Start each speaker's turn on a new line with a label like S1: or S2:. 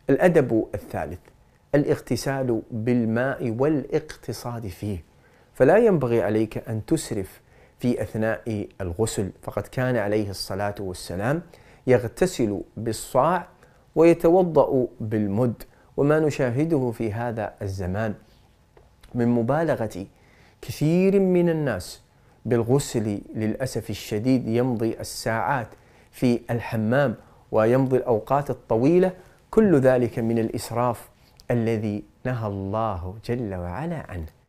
S1: الأدب الثالث الاغتسال بالماء والاقتصاد فيه، فلا ينبغي عليك أن تسرف في أثناء الغسل، فقد كان عليه الصلاة والسلام يغتسل بالصاع ويتوضأ بالمد. وما نشاهده في هذا الزمان من مبالغة كثير من الناس بالغسل للأسف الشديد، يمضي الساعات في الحمام ويمضي الأوقات الطويلة، كل ذلك من الإسراف الذي نهى الله جل وعلا عنه.